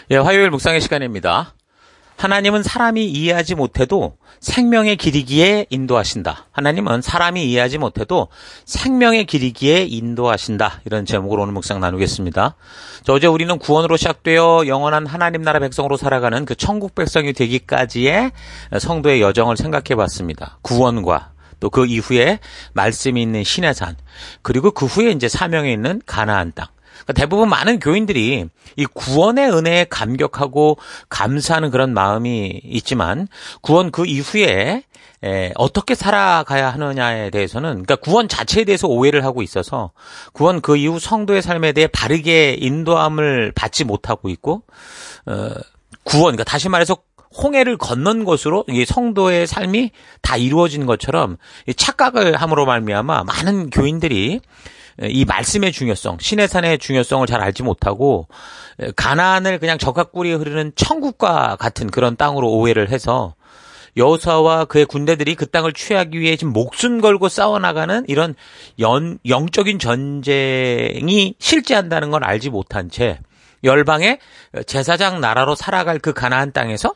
예, 화요일 묵상의 시간입니다. 하나님은 사람이 이해하지 못해도 생명의 길이기에 인도하신다. 하나님은 사람이 이해하지 못해도 생명의 길이기에 인도하신다. 이런 제목으로 오늘 묵상 나누겠습니다. 어제 우리는 구원으로 시작되어 영원한 하나님 나라 백성으로 살아가는 그 천국 백성이 되기까지의 성도의 여정을 생각해 봤습니다. 구원과 또 그 이후에 말씀이 있는 시내산, 그리고 그 후에 이제 사명에 있는 가나안 땅. 대부분 많은 교인들이 이 구원의 은혜에 감격하고 감사하는 그런 마음이 있지만 구원 그 이후에 어떻게 살아가야 하느냐에 대해서는, 그러니까 구원 자체에 대해서 오해를 하고 있어서 구원 그 이후 성도의 삶에 대해 바르게 인도함을 받지 못하고 있고, 구원, 그러니까 다시 말해서 홍해를 건넌 것으로 이 성도의 삶이 다 이루어진 것처럼 착각을 함으로 말미암아 많은 교인들이 이 말씀의 중요성, 시내산의 중요성을 잘 알지 못하고 가나안을 그냥 적합꿀이 흐르는 천국과 같은 그런 땅으로 오해를 해서 여호수아와 그의 군대들이 그 땅을 취하기 위해 지금 목숨 걸고 싸워나가는 이런 영적인 전쟁이 실제한다는 걸 알지 못한 채 열방의 제사장 나라로 살아갈 그 가나안 땅에서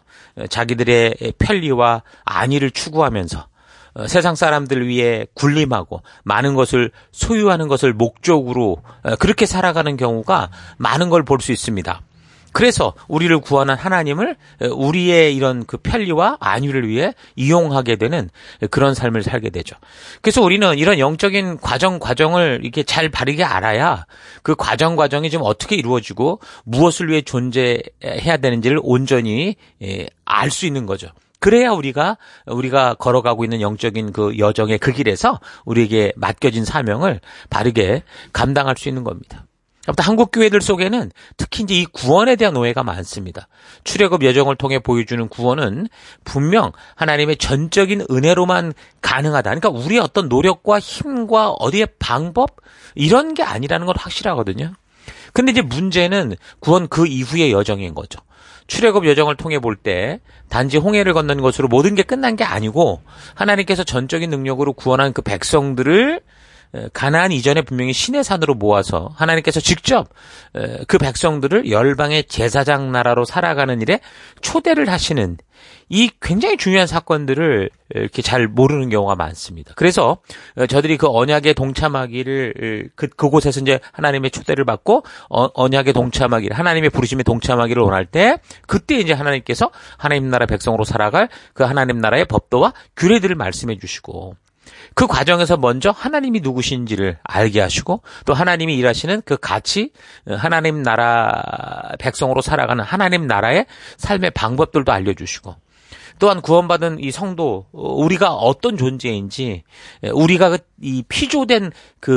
자기들의 편리와 안위를 추구하면서 세상 사람들 위해 군림하고 많은 것을 소유하는 것을 목적으로 그렇게 살아가는 경우가 많은 걸 볼 수 있습니다. 그래서 우리를 구원한 하나님을 우리의 이런 그 편리와 안위를 위해 이용하게 되는 그런 삶을 살게 되죠. 그래서 우리는 이런 영적인 과정을 이렇게 잘 바르게 알아야 그 과정이 좀 어떻게 이루어지고 무엇을 위해 존재해야 되는지를 온전히 알 수 있는 거죠. 그래야 우리가 걸어가고 있는 영적인 그 여정의 그 길에서 우리에게 맡겨진 사명을 바르게 감당할 수 있는 겁니다. 한국 교회들 속에는 특히 이제 이 구원에 대한 오해가 많습니다. 출애굽 여정을 통해 보여주는 구원은 분명 하나님의 전적인 은혜로만 가능하다. 그러니까 우리의 어떤 노력과 힘과 어디의 방법 이런 게 아니라는 건 확실하거든요. 근데 이제 문제는 구원 그 이후의 여정인 거죠. 출애굽 여정을 통해 볼 때 단지 홍해를 건너는 것으로 모든 게 끝난 게 아니고 하나님께서 전적인 능력으로 구원한 그 백성들을 가나안 이전에 분명히 시내산으로 모아서 하나님께서 직접 그 백성들을 열방의 제사장 나라로 살아가는 일에 초대를 하시는 이 굉장히 중요한 사건들을 이렇게 잘 모르는 경우가 많습니다. 그래서 저들이 그 언약에 동참하기를 그곳에서 이제 하나님의 초대를 받고 언약에 동참하기를, 하나님의 부르심에 동참하기를 원할 때 그때 이제 하나님께서 하나님 나라 백성으로 살아갈 그 하나님 나라의 법도와 규례들을 말씀해 주시고, 그 과정에서 먼저 하나님이 누구신지를 알게 하시고 또 하나님이 일하시는 그 가치, 하나님 나라 백성으로 살아가는 하나님 나라의 삶의 방법들도 알려주시고, 또한 구원받은 이 성도, 우리가 어떤 존재인지, 우리가 이 피조된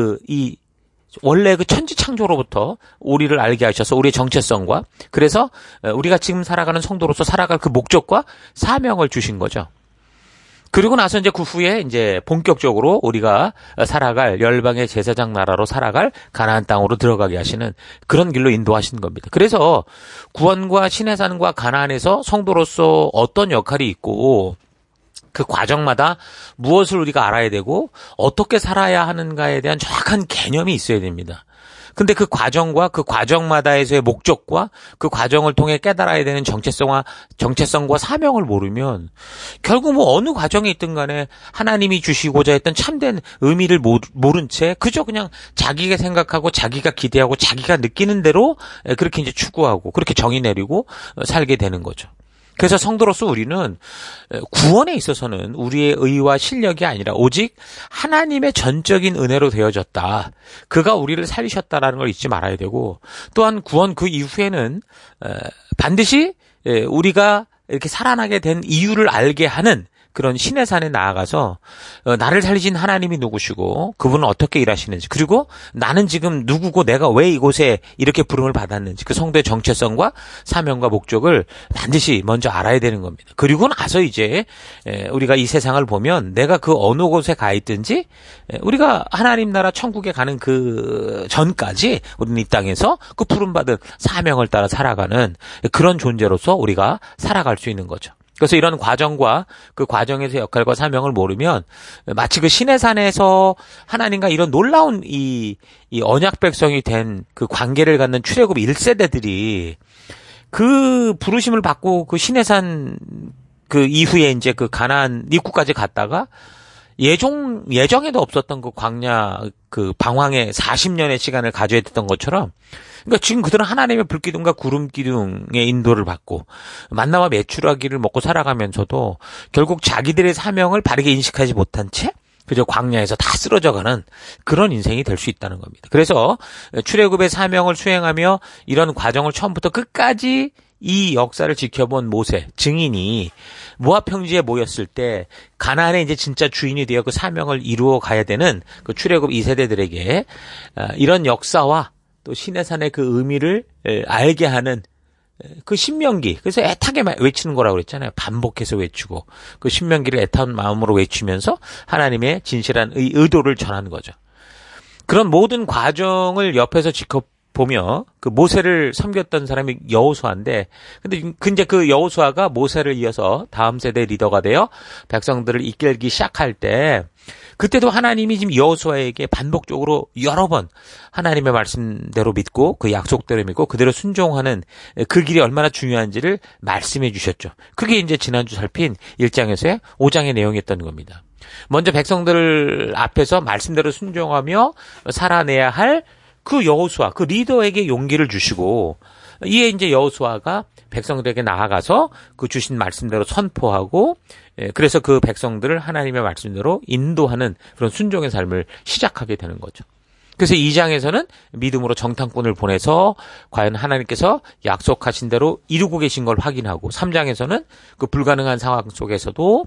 원래 그 천지 창조로부터 우리를 알게 하셔서 우리의 정체성과, 그래서 우리가 지금 살아가는 성도로서 살아갈 그 목적과 사명을 주신 거죠. 그리고 나서 이제 그 후에 이제 본격적으로 우리가 살아갈 열방의 제사장 나라로 살아갈 가나안 땅으로 들어가게 하시는 그런 길로 인도하신 겁니다. 그래서 구원과 시내산과 가나안에서 성도로서 어떤 역할이 있고 그 과정마다 무엇을 우리가 알아야 되고 어떻게 살아야 하는가에 대한 정확한 개념이 있어야 됩니다. 근데 그 과정과 그 과정마다에서의 목적과 그 과정을 통해 깨달아야 되는 정체성과 사명을 모르면 결국 뭐 어느 과정에 있든 간에 하나님이 주시고자 했던 참된 의미를 모른 채 그저 그냥 자기가 생각하고 자기가 기대하고 자기가 느끼는 대로 그렇게 이제 추구하고 그렇게 정의 내리고 살게 되는 거죠. 그래서 성도로서 우리는 구원에 있어서는 우리의 의와 실력이 아니라 오직 하나님의 전적인 은혜로 되어졌다. 그가 우리를 살리셨다라는 걸 잊지 말아야 되고, 또한 구원 그 이후에는 반드시 우리가 이렇게 살아나게 된 이유를 알게 하는 그런 시내산에 나아가서 나를 살리신 하나님이 누구시고 그분은 어떻게 일하시는지, 그리고 나는 지금 누구고 내가 왜 이곳에 이렇게 부름을 받았는지 그 성도의 정체성과 사명과 목적을 반드시 먼저 알아야 되는 겁니다. 그리고 나서 이제 우리가 이 세상을 보면 내가 그 어느 곳에 가 있든지 우리가 하나님 나라 천국에 가는 그 전까지 우리는 이 땅에서 그 부름받은 사명을 따라 살아가는 그런 존재로서 우리가 살아갈 수 있는 거죠. 그래서 이런 과정과 그 과정에서 역할과 사명을 모르면 마치 그 시내산에서 하나님과 이런 놀라운 이 언약 백성이 된 그 관계를 갖는 출애굽 1세대들이 그 부르심을 받고 그 시내산 그 이후에 이제 그 가나안 입구까지 갔다가 예정에도 없었던 그 광야 그 방황의 40년의 시간을 가져야 됐던 것처럼, 그러니까 지금 그들은 하나님의 불기둥과 구름기둥의 인도를 받고 만나와 메추라기를 먹고 살아가면서도 결국 자기들의 사명을 바르게 인식하지 못한 채 그저 광야에서 다 쓰러져가는 그런 인생이 될 수 있다는 겁니다. 그래서 출애굽의 사명을 수행하며 이런 과정을 처음부터 끝까지 이 역사를 지켜본 모세 증인이 모압 평지에 모였을 때 가나안에 이제 진짜 주인이 되어 그 사명을 이루어 가야 되는 그 출애굽 2세대들에게 이런 역사와 또 시내산의 그 의미를 알게 하는 그 신명기, 그래서 애타게 외치는 거라고 그랬잖아요. 반복해서 외치고 그 신명기를 애타는 마음으로 외치면서 하나님의 진실한 의도를 전하는 거죠. 그런 모든 과정을 옆에서 지켜보며 그 모세를 섬겼던 사람이 여호수아인데, 근데 그 여호수아가 모세를 이어서 다음 세대 리더가 되어 백성들을 이끌기 시작할 때, 그때도 하나님이 지금 여호수아에게 반복적으로 여러 번 하나님의 말씀대로 믿고 그 약속대로 믿고 그대로 순종하는 그 길이 얼마나 중요한지를 말씀해 주셨죠. 그게 이제 지난주 살핀 1장에서의 5장의 내용이었던 겁니다. 먼저 백성들 앞에서 말씀대로 순종하며 살아내야 할 그 여호수아, 그 리더에게 용기를 주시고, 이에 이제 여호수아가 백성들에게 나아가서 그 주신 말씀대로 선포하고, 그래서 그 백성들을 하나님의 말씀대로 인도하는 그런 순종의 삶을 시작하게 되는 거죠. 그래서 2장에서는 믿음으로 정탐꾼을 보내서 과연 하나님께서 약속하신 대로 이루고 계신 걸 확인하고, 3장에서는 그 불가능한 상황 속에서도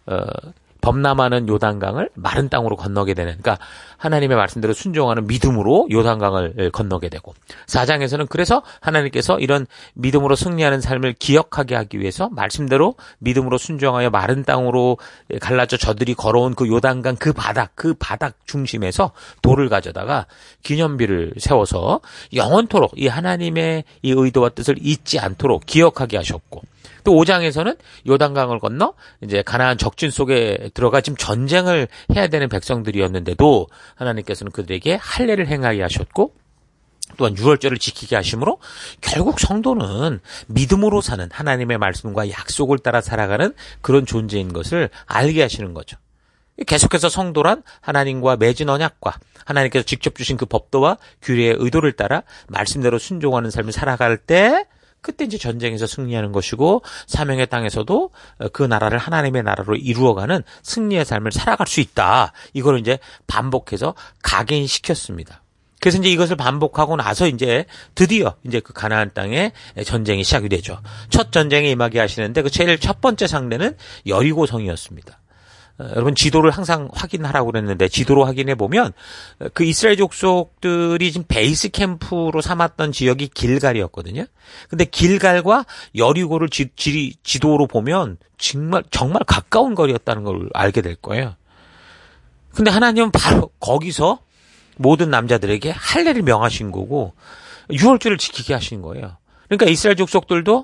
범람하는 요단강을 마른 땅으로 건너게 되는, 그러니까 하나님의 말씀대로 순종하는 믿음으로 요단강을 건너게 되고, 4장에서는 그래서 하나님께서 이런 믿음으로 승리하는 삶을 기억하게 하기 위해서 말씀대로 믿음으로 순종하여 마른 땅으로 갈라져 저들이 걸어온 그 요단강 그 바닥 중심에서 돌을 가져다가 기념비를 세워서 영원토록 이 하나님의 이 의도와 뜻을 잊지 않도록 기억하게 하셨고, 또 5장에서는 요단강을 건너 이제 가나안 적진 속에 들어가 지금 전쟁을 해야 되는 백성들이었는데도 하나님께서는 그들에게 할례를 행하게 하셨고, 또한 유월절을 지키게 하심으로 결국 성도는 믿음으로 사는 하나님의 말씀과 약속을 따라 살아가는 그런 존재인 것을 알게 하시는 거죠. 계속해서 성도란 하나님과 맺은 언약과 하나님께서 직접 주신 그 법도와 규례의 의도를 따라 말씀대로 순종하는 삶을 살아갈 때, 그때 이제 전쟁에서 승리하는 것이고 사명의 땅에서도 그 나라를 하나님의 나라로 이루어가는 승리의 삶을 살아갈 수 있다. 이걸 이제 반복해서 각인시켰습니다. 그래서 이제 이것을 반복하고 나서 이제 드디어 이제 그 가나안 땅에 전쟁이 시작이 되죠. 첫 전쟁에 임하게 하시는데 그 제일 첫 번째 상대는 여리고성이었습니다. 여러분 지도를 항상 확인하라고 그랬는데 지도로 확인해 보면 그 이스라엘 족속들이 지금 베이스 캠프로 삼았던 지역이 길갈이었거든요. 근데 길갈과 여리고를 지도로 보면 정말 가까운 거리였다는 걸 알게 될 거예요. 근데 하나님은 바로 거기서 모든 남자들에게 할례를 명하신 거고 유월절을 지키게 하신 거예요. 그러니까 이스라엘 족속들도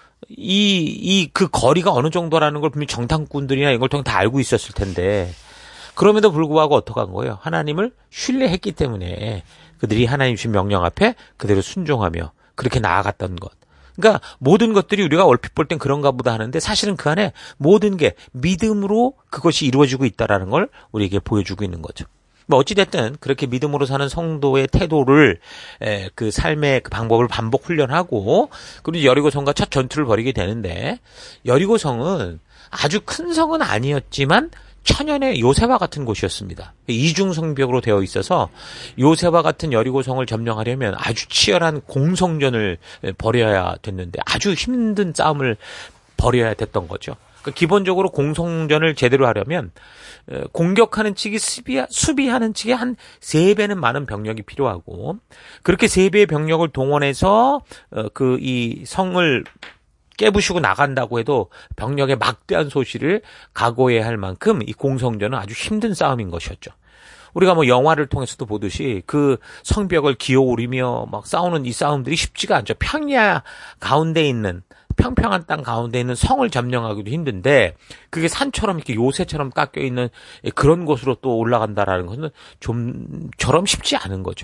그 거리가 어느 정도라는 걸 분명히 정탐꾼들이나 이걸 통해 다 알고 있었을 텐데, 그럼에도 불구하고 어떻게 한 거예요? 하나님을 신뢰했기 때문에 그들이 하나님 주신 명령 앞에 그대로 순종하며 그렇게 나아갔던 것. 그러니까 모든 것들이 우리가 얼핏 볼 땐 그런가 보다 하는데 사실은 그 안에 모든 게 믿음으로 그것이 이루어지고 있다라는 걸 우리에게 보여주고 있는 거죠. 뭐 어찌됐든 그렇게 믿음으로 사는 성도의 태도를 그 삶의 그 방법을 반복 훈련하고 그리고 여리고성과 첫 전투를 벌이게 되는데, 여리고성은 아주 큰 성은 아니었지만 천연의 요새와 같은 곳이었습니다. 이중성벽으로 되어 있어서 요새와 같은 여리고성을 점령하려면 아주 치열한 공성전을 벌여야 됐는데 아주 힘든 싸움을 벌여야 됐던 거죠. 그러니까 기본적으로 공성전을 제대로 하려면 공격하는 측이 수비하는 측에 한 3배는 많은 병력이 필요하고, 그렇게 3배의 병력을 동원해서 이 성을 깨부시고 나간다고 해도 병력의 막대한 소실을 각오해야 할 만큼 이 공성전은 아주 힘든 싸움인 것이었죠. 우리가 뭐 영화를 통해서도 보듯이 그 성벽을 기어오르며 막 싸우는 이 싸움들이 쉽지가 않죠. 평야 가운데 있는 평평한 땅 가운데 있는 성을 점령하기도 힘든데 그게 산처럼 이렇게 요새처럼 깎여 있는 그런 곳으로 또 올라간다라는 것은 좀처럼 쉽지 않은 거죠.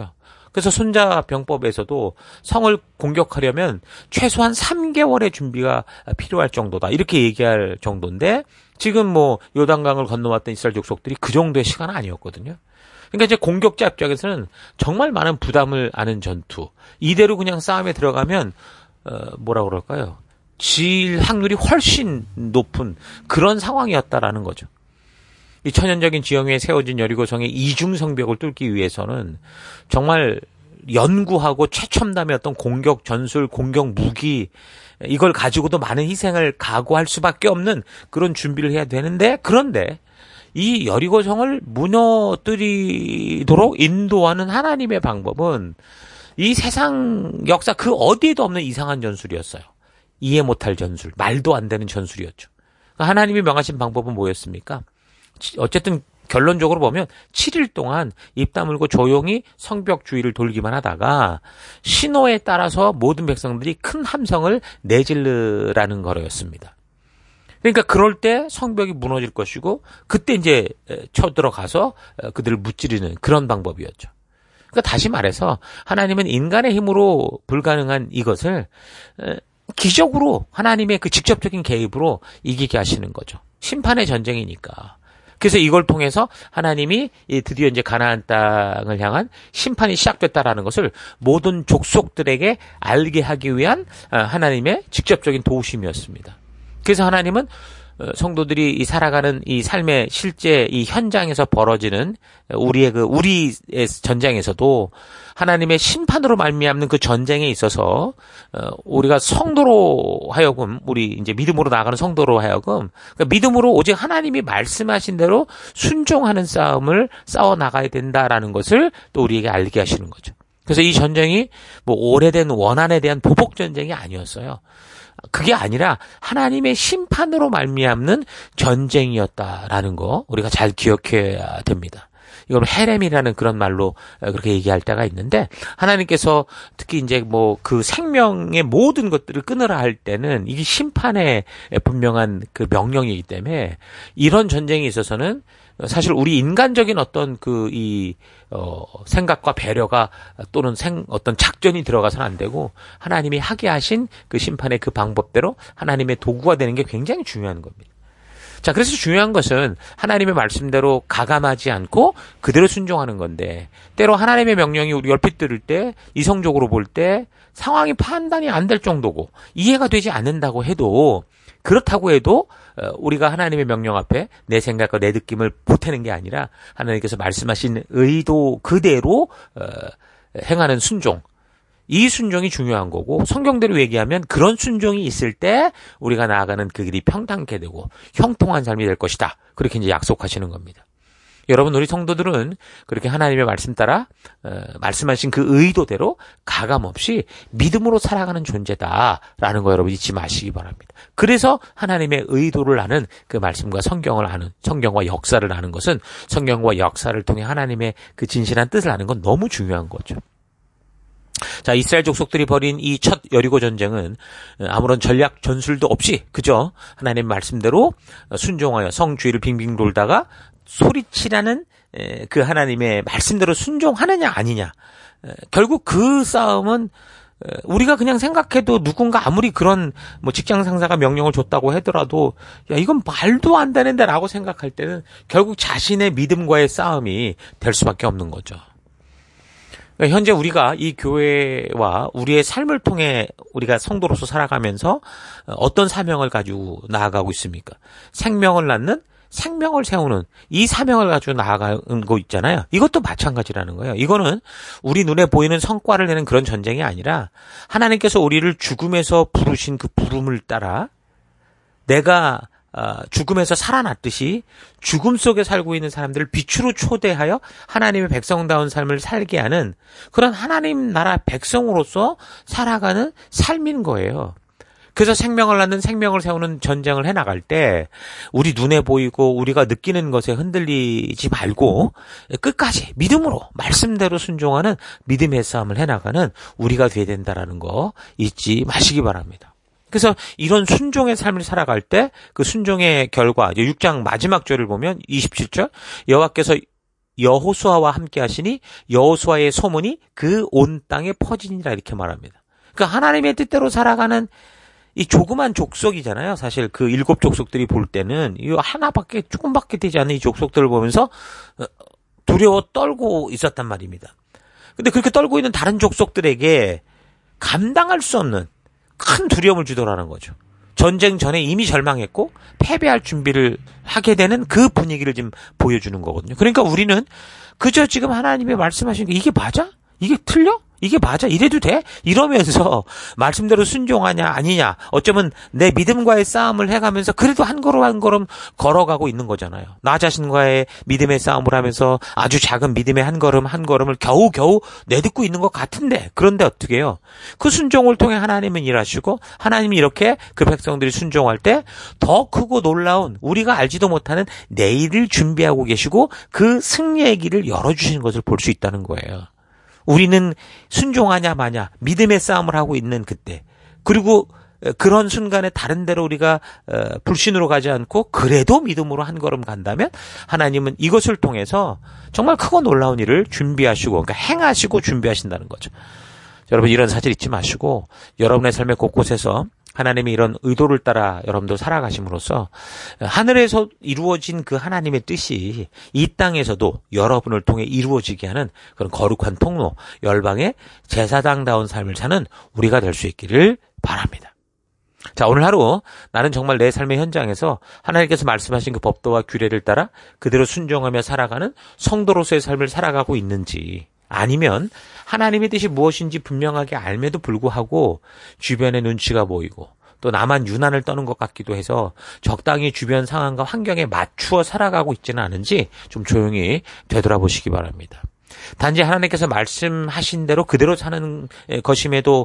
그래서 손자병법에서도 성을 공격하려면 최소한 3개월의 준비가 필요할 정도다. 이렇게 얘기할 정도인데 지금 뭐 요단강을 건너왔던 이스라엘 족속들이 그 정도의 시간은 아니었거든요. 그러니까 이제 공격자 입장에서는 정말 많은 부담을 안은 전투. 이대로 그냥 싸움에 들어가면 뭐라 그럴까요? 질 확률이 훨씬 높은 그런 상황이었다라는 거죠. 이 천연적인 지형에 세워진 여리고성의 이중 성벽을 뚫기 위해서는 정말 연구하고 최첨단의 어떤 공격 전술, 공격 무기 이걸 가지고도 많은 희생을 각오할 수밖에 없는 그런 준비를 해야 되는데 그런데 이 여리고성을 무너뜨리도록 인도하는 하나님의 방법은 이 세상 역사 그 어디에도 없는 이상한 전술이었어요. 이해 못할 전술, 말도 안 되는 전술이었죠. 하나님이 명하신 방법은 뭐였습니까? 어쨌든 결론적으로 보면 7일 동안 입 다물고 조용히 성벽 주위를 돌기만 하다가 신호에 따라서 모든 백성들이 큰 함성을 내질르라는 거였습니다. 그러니까 그럴 때 성벽이 무너질 것이고 그때 이제 쳐들어가서 그들을 무찌르는 그런 방법이었죠. 그러니까 다시 말해서 하나님은 인간의 힘으로 불가능한 이것을 기적으로 하나님의 그 직접적인 개입으로 이기게 하시는 거죠. 심판의 전쟁이니까. 그래서 이걸 통해서 하나님이 드디어 이제 가나안 땅을 향한 심판이 시작됐다라는 것을 모든 족속들에게 알게 하기 위한 하나님의 직접적인 도우심이었습니다. 그래서 하나님은 성도들이 살아가는 이 삶의 실제 이 현장에서 벌어지는 우리의 전쟁에서도 하나님의 심판으로 말미암는 그 전쟁에 있어서 우리가 성도로 하여금 우리 이제 믿음으로 나아가는 성도로 하여금 그러니까 믿음으로 오직 하나님이 말씀하신 대로 순종하는 싸움을 싸워 나가야 된다라는 것을 또 우리에게 알게 하시는 거죠. 그래서 이 전쟁이 뭐 오래된 원한에 대한 보복 전쟁이 아니었어요. 그게 아니라 하나님의 심판으로 말미암는 전쟁이었다라는 거 우리가 잘 기억해야 됩니다. 이걸 헤렘이라는 그런 말로 그렇게 얘기할 때가 있는데 하나님께서 특히 이제 뭐 그 생명의 모든 것들을 끊으라 할 때는 이게 심판의 분명한 그 명령이기 때문에 이런 전쟁에 있어서는 사실 우리 인간적인 어떤 생각과 배려가 또는 어떤 작전이 들어가서는 안 되고 하나님이 하게 하신 그 심판의 그 방법대로 하나님의 도구가 되는 게 굉장히 중요한 겁니다. 자, 그래서 중요한 것은 하나님의 말씀대로 가감하지 않고 그대로 순종하는 건데 때로 하나님의 명령이 우리 얼핏 들을 때 이성적으로 볼 때 상황이 판단이 안 될 정도고 이해가 되지 않는다고 해도 그렇다고 해도 우리가 하나님의 명령 앞에 내 생각과 내 느낌을 보태는 게 아니라 하나님께서 말씀하신 의도 그대로 행하는 순종. 이 순종이 중요한 거고 성경대로 얘기하면 그런 순종이 있을 때 우리가 나아가는 그 길이 평탄케 되고 형통한 삶이 될 것이다. 그렇게 이제 약속하시는 겁니다. 여러분 우리 성도들은 그렇게 하나님의 말씀 따라 말씀하신 그 의도대로 가감 없이 믿음으로 살아가는 존재다라는 거 여러분 잊지 마시기 바랍니다. 그래서 하나님의 의도를 아는 그 말씀과 성경을 아는 성경과 역사를 아는 것은 성경과 역사를 통해 하나님의 그 진실한 뜻을 아는 건 너무 중요한 거죠. 자, 이스라엘 족속들이 벌인 이 첫 여리고 전쟁은 아무런 전략 전술도 없이 그저 하나님 말씀대로 순종하여 성 주위를 빙빙 돌다가 소리치라는 그 하나님의 말씀대로 순종하느냐 아니냐. 결국 그 싸움은 우리가 그냥 생각해도 누군가 아무리 그런 뭐 직장 상사가 명령을 줬다고 하더라도 야 이건 말도 안 되는데 라고 생각할 때는 결국 자신의 믿음과의 싸움이 될 수밖에 없는 거죠. 현재 우리가 이 교회와 우리의 삶을 통해 우리가 성도로서 살아가면서 어떤 사명을 가지고 나아가고 있습니까? 생명을 낳는, 생명을 세우는 이 사명을 가지고 나아가는 거 있잖아요. 이것도 마찬가지라는 거예요. 이거는 우리 눈에 보이는 성과를 내는 그런 전쟁이 아니라 하나님께서 우리를 죽음에서 부르신 그 부름을 따라 내가 죽음에서 살아났듯이 죽음 속에 살고 있는 사람들을 빛으로 초대하여 하나님의 백성다운 삶을 살게 하는 그런 하나님 나라 백성으로서 살아가는 삶인 거예요. 그래서 생명을 낳는 생명을 세우는 전쟁을 해나갈 때 우리 눈에 보이고 우리가 느끼는 것에 흔들리지 말고 끝까지 믿음으로 말씀대로 순종하는 믿음의 싸움을 해나가는 우리가 돼야 된다는 거 잊지 마시기 바랍니다. 그래서 이런 순종의 삶을 살아갈 때 그 순종의 결과 6장 마지막 절을 보면 27절 여호와께서 여호수아와 함께 하시니 여호수아의 소문이 그 온 땅에 퍼지니라 이렇게 말합니다. 그러니까 하나님의 뜻대로 살아가는 이 조그만 족속이잖아요. 사실 그 7 족속들이 볼 때는 이 하나밖에 조금밖에 되지 않는 이 족속들을 보면서 두려워 떨고 있었단 말입니다. 근데 그렇게 떨고 있는 다른 족속들에게 감당할 수 없는 큰 두려움을 주더라는 거죠. 전쟁 전에 이미 절망했고 패배할 준비를 하게 되는 그 분위기를 지금 보여주는 거거든요. 그러니까 우리는 그저 지금 하나님의 말씀하시는 게 이게 맞아? 이게 틀려? 이게 맞아? 이래도 돼? 이러면서 말씀대로 순종하냐 아니냐 어쩌면 내 믿음과의 싸움을 해가면서 그래도 한 걸음 한 걸음 걸어가고 있는 거잖아요. 나 자신과의 믿음의 싸움을 하면서 아주 작은 믿음의 한 걸음 한 걸음을 겨우겨우 내딛고 있는 것 같은데 그런데 어떻게 해요? 그 순종을 통해 하나님은 일하시고 하나님이 이렇게 그 백성들이 순종할 때 더 크고 놀라운 우리가 알지도 못하는 내일을 준비하고 계시고 그 승리의 길을 열어주시는 것을 볼 수 있다는 거예요. 우리는 순종하냐 마냐 믿음의 싸움을 하고 있는 그때 그리고 그런 순간에 다른 데로 우리가 불신으로 가지 않고 그래도 믿음으로 한 걸음 간다면 하나님은 이것을 통해서 정말 크고 놀라운 일을 준비하시고 그러니까 행하시고 준비하신다는 거죠. 여러분 이런 사실 잊지 마시고 여러분의 삶의 곳곳에서 하나님이 이런 의도를 따라 여러분들 살아가심으로써 하늘에서 이루어진 그 하나님의 뜻이 이 땅에서도 여러분을 통해 이루어지게 하는 그런 거룩한 통로, 열방의 제사장다운 삶을 사는 우리가 될 수 있기를 바랍니다. 자, 오늘 하루 나는 정말 내 삶의 현장에서 하나님께서 말씀하신 그 법도와 규례를 따라 그대로 순종하며 살아가는 성도로서의 삶을 살아가고 있는지 아니면 하나님의 뜻이 무엇인지 분명하게 알매도 불구하고 주변의 눈치가 보이고 또 나만 유난을 떠는 것 같기도 해서 적당히 주변 상황과 환경에 맞추어 살아가고 있지는 않은지 좀 조용히 되돌아보시기 바랍니다. 단지 하나님께서 말씀하신 대로 그대로 사는 것임에도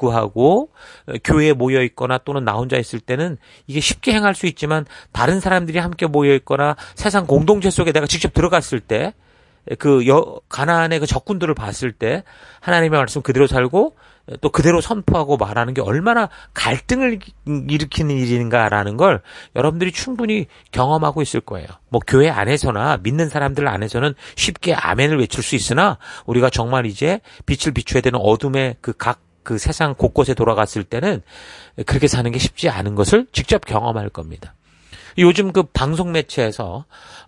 불구하고 교회에 모여 있거나 또는 나 혼자 있을 때는 이게 쉽게 행할 수 있지만 다른 사람들이 함께 모여 있거나 세상 공동체 속에 내가 직접 들어갔을 때 가나안의 그 적군들을 봤을 때 하나님의 말씀 그대로 살고 또 그대로 선포하고 말하는 게 얼마나 갈등을 일으키는 일인가라는 걸 여러분들이 충분히 경험하고 있을 거예요. 뭐 교회 안에서나 믿는 사람들 안에서는 쉽게 아멘을 외칠 수 있으나 우리가 정말 이제 빛을 비춰야 되는 어둠의 그 세상 곳곳에 돌아갔을 때는 그렇게 사는 게 쉽지 않은 것을 직접 경험할 겁니다. 요즘 그 방송 매체에서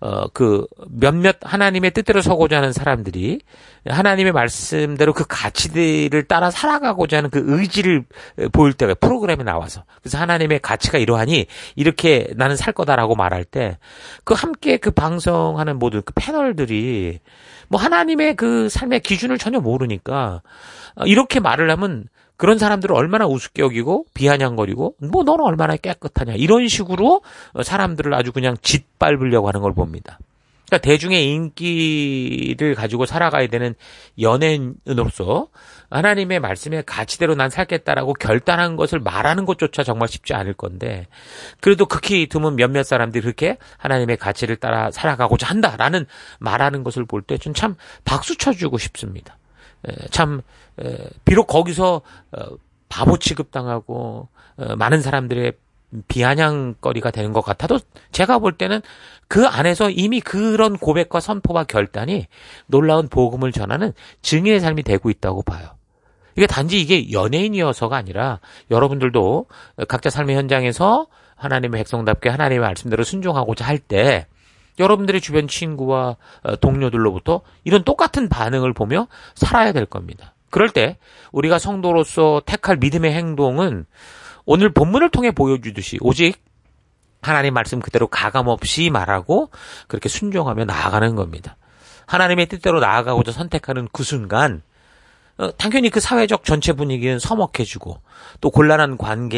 그 몇몇 하나님의 뜻대로 서고자 하는 사람들이 하나님의 말씀대로 그 가치들을 따라 살아가고자 하는 그 의지를 보일 때가 프로그램에 나와서 그래서 하나님의 가치가 이러하니 이렇게 나는 살 거다라고 말할 때 그 함께 그 방송하는 모든 그 패널들이 뭐 하나님의 그 삶의 기준을 전혀 모르니까 이렇게 말을 하면 그런 사람들을 얼마나 우습게 여기고 비아냥거리고 뭐 너는 얼마나 깨끗하냐 이런 식으로 사람들을 아주 그냥 짓밟으려고 하는 걸 봅니다. 그러니까 대중의 인기를 가지고 살아가야 되는 연예인으로서 하나님의 말씀의 가치대로 난 살겠다라고 결단한 것을 말하는 것조차 정말 쉽지 않을 건데 그래도 극히 드문 몇몇 사람들이 그렇게 하나님의 가치를 따라 살아가고자 한다라는 말하는 것을 볼 때 좀 참 박수 쳐주고 싶습니다. 참 비록 거기서 바보 취급당하고 많은 사람들의 비아냥거리가 되는 것 같아도 제가 볼 때는 그 안에서 이미 그런 고백과 선포와 결단이 놀라운 복음을 전하는 증인의 삶이 되고 있다고 봐요. 이게 단지 이게 연예인이어서가 아니라 여러분들도 각자 삶의 현장에서 하나님의 백성답게 하나님의 말씀대로 순종하고자 할 때 여러분들의 주변 친구와 동료들로부터 이런 똑같은 반응을 보며 살아야 될 겁니다. 그럴 때 우리가 성도로서 택할 믿음의 행동은 오늘 본문을 통해 보여주듯이 오직 하나님 말씀 그대로 가감없이 말하고 그렇게 순종하며 나아가는 겁니다. 하나님의 뜻대로 나아가고자 선택하는 그 순간 당연히 그 사회적 전체 분위기는 서먹해지고 또 곤란한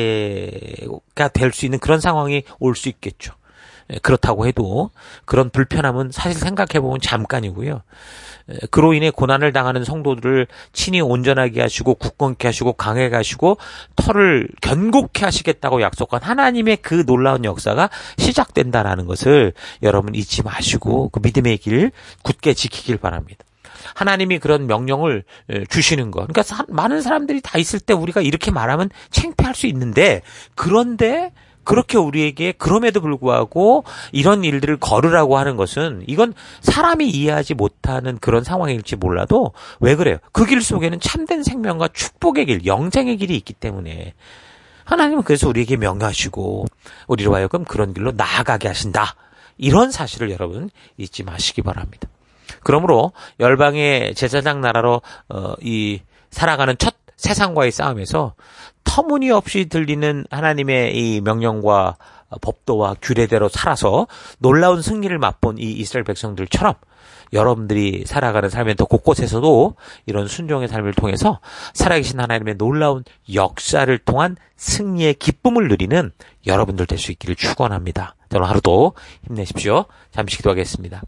관계가 될 수 있는 그런 상황이 올 수 있겠죠. 그렇다고 해도 그런 불편함은 사실 생각해보면 잠깐이고요. 그로 인해 고난을 당하는 성도들을 친히 온전하게 하시고 굳건케 하시고 강하게 하시고 털을 견고케 하시겠다고 약속한 하나님의 그 놀라운 역사가 시작된다라는 것을 여러분 잊지 마시고 그 믿음의 길 굳게 지키길 바랍니다. 하나님이 그런 명령을 주시는 것. 그러니까 많은 사람들이 다 있을 때 우리가 이렇게 말하면 창피할 수 있는데 그런데 그렇게 우리에게 그럼에도 불구하고 이런 일들을 걸으라고 하는 것은 이건 사람이 이해하지 못하는 그런 상황일지 몰라도 왜 그래요? 그 길 속에는 참된 생명과 축복의 길, 영생의 길이 있기 때문에 하나님은 그래서 우리에게 명하시고 우리로 하여금 그런 길로 나아가게 하신다. 이런 사실을 여러분 잊지 마시기 바랍니다. 그러므로 열방의 제사장 나라로 살아가는 첫 세상과의 싸움에서 터무니없이 들리는 하나님의 이 명령과 법도와 규례대로 살아서 놀라운 승리를 맛본 이 이스라엘 백성들처럼 여러분들이 살아가는 삶의 더 곳곳에서도 이런 순종의 삶을 통해서 살아계신 하나님의 놀라운 역사를 통한 승리의 기쁨을 누리는 여러분들 될 수 있기를 축원합니다. 저는 하루도 힘내십시오. 잠시 기도하겠습니다.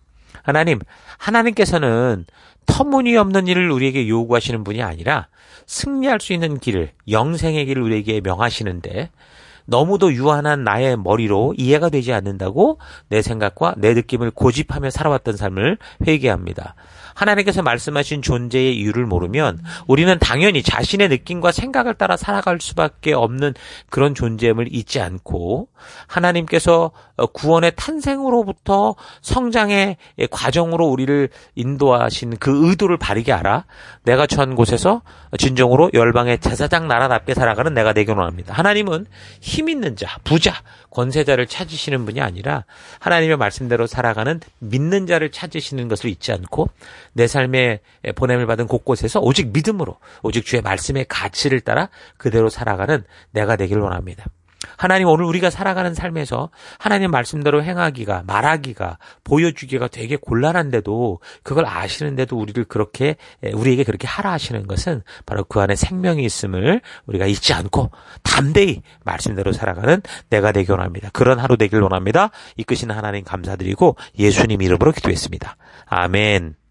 하나님께서는 터무니없는 일을 우리에게 요구하시는 분이 아니라 승리할 수 있는 길을, 영생의 길을 우리에게 명하시는데 너무도 유한한 나의 머리로 이해가 되지 않는다고 내 생각과 내 느낌을 고집하며 살아왔던 삶을 회개합니다. 하나님께서 말씀하신 존재의 이유를 모르면 우리는 당연히 자신의 느낌과 생각을 따라 살아갈 수밖에 없는 그런 존재임을 잊지 않고 하나님께서 구원의 탄생으로부터 성장의 과정으로 우리를 인도하신 그 의도를 바르게 알아 내가 처한 곳에서 진정으로 열방의 제사장 나라답게 살아가는 내가 되길 원합니다. 하나님은 힘 있는 자, 부자, 권세자를 찾으시는 분이 아니라 하나님의 말씀대로 살아가는 믿는 자를 찾으시는 것을 잊지 않고 내 삶에 보냄을 받은 곳곳에서 오직 믿음으로 오직 주의 말씀의 가치를 따라 그대로 살아가는 내가 되길 원합니다. 하나님 오늘 우리가 살아가는 삶에서 하나님 말씀대로 행하기가 말하기가 보여주기가 되게 곤란한데도 그걸 아시는데도 우리에게 그렇게 하라 하시는 것은 바로 그 안에 생명이 있음을 우리가 잊지 않고 담대히 말씀대로 살아가는 내가 되길 원합니다. 그런 하루 되길 원합니다. 이끄시는 하나님 감사드리고 예수님 이름으로 기도했습니다. 아멘.